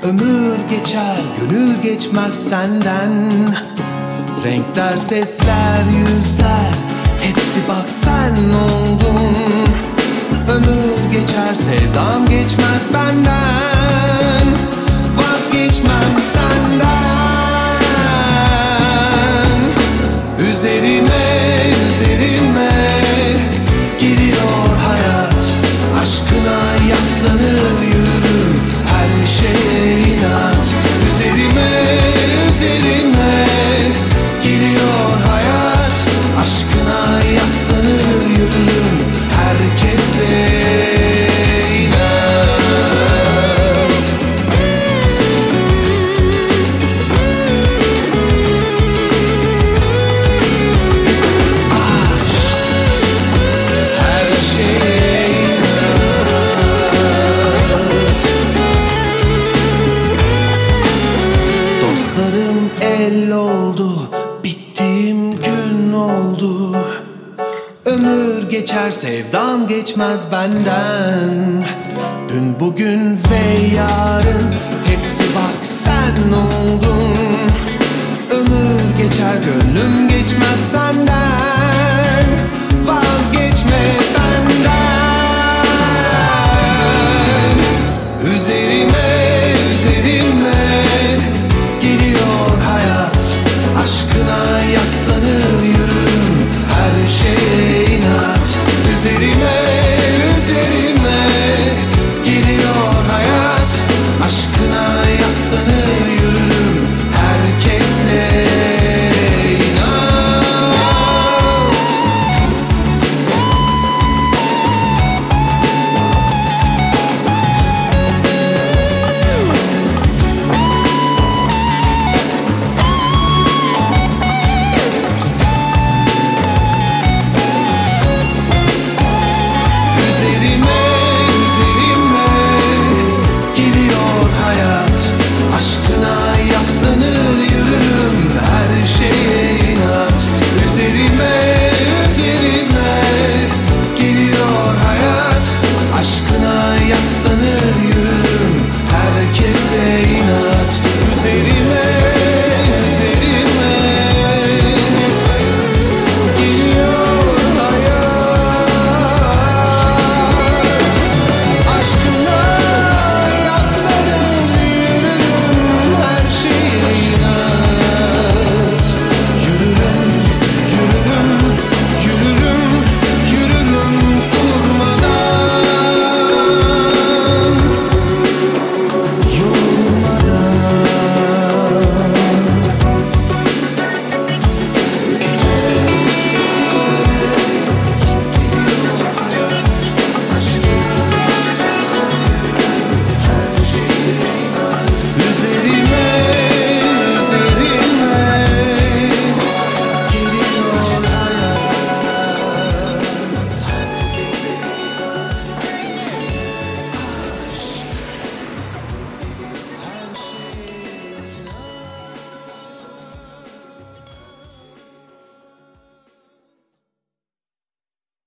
Ömür geçer, gönül geçmez senden. Renkler, sesler, yüzler, hepsi bak sen oldun. Ömür geçer, sevdan geçmez benden. Vazgeçmem senden. Üzerime, üzerime geliyor hayat. Aşkına yaslanır yürürüm, her şeye inat. Üzerime, üzerime geliyor hayat. Aşkına yaslanır yürürüm, herkese inat. Aşk, her şeye inat. Dostlarım el oldu, bittiğim gün oldu. Ömür geçer, sevdan geçmez benden. Dün, bugün ve yarın, hepsi bak sen oldun. Ömür geçer, gönlüm geçmez senden.